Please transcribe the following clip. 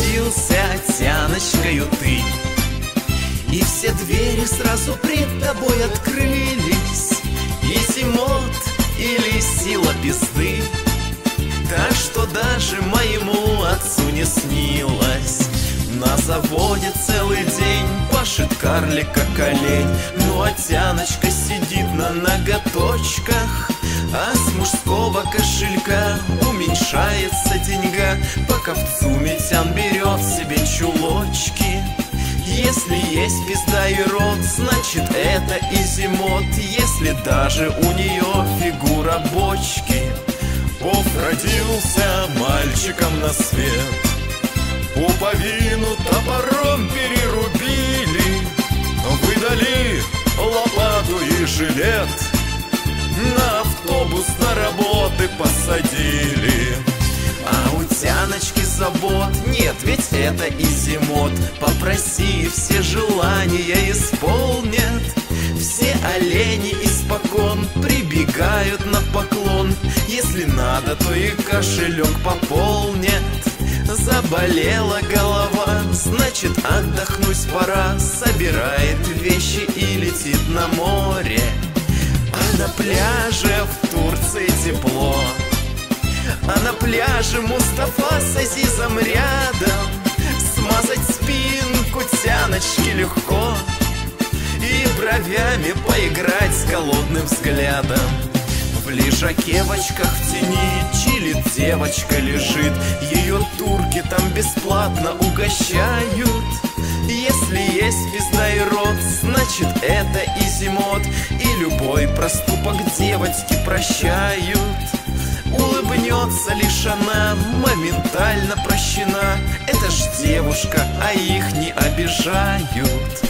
родился тяночкою ты. И все двери сразу пред тобой открылись, и зимот или сила пизды, так что даже моему отцу не снилось. На заводе целый день пашет карлик, как олень, ну а тяночка сидит на ноготочках, а с мужского кошелька уменьшается деньга, пока в ЦУМе тян берет себе чулочки. Если есть пизда и рот, значит это изимот, если даже у нее фигура бочки. Бог родился мальчиком на свет, пуповину топором перерубили, выдали лопату и жилет, на автобус на работы посадили. А у тяночки забот нет, ведь это изимот. Попроси, все желания исполнят. Все олени испокон прибегают на поклон. Если надо, то и кошелек пополнят. Заболела голова, значит отдохнуть пора. Собирает вещи и летит на море. А на пляже в Турции тепло, а на пляже Мустафа с Азизом рядом. Смазать спинку тяночки легко и бровями поиграть с голодным взглядом. В лежаке в очках в тени чилит девочка лежит, ее турки там бесплатно угощают. Если есть пизда и рот, значит это изимот, и любой проступок девочки прощают. Улыбнется лишь она, моментально прощена. Это ж девушка, а их не обижают.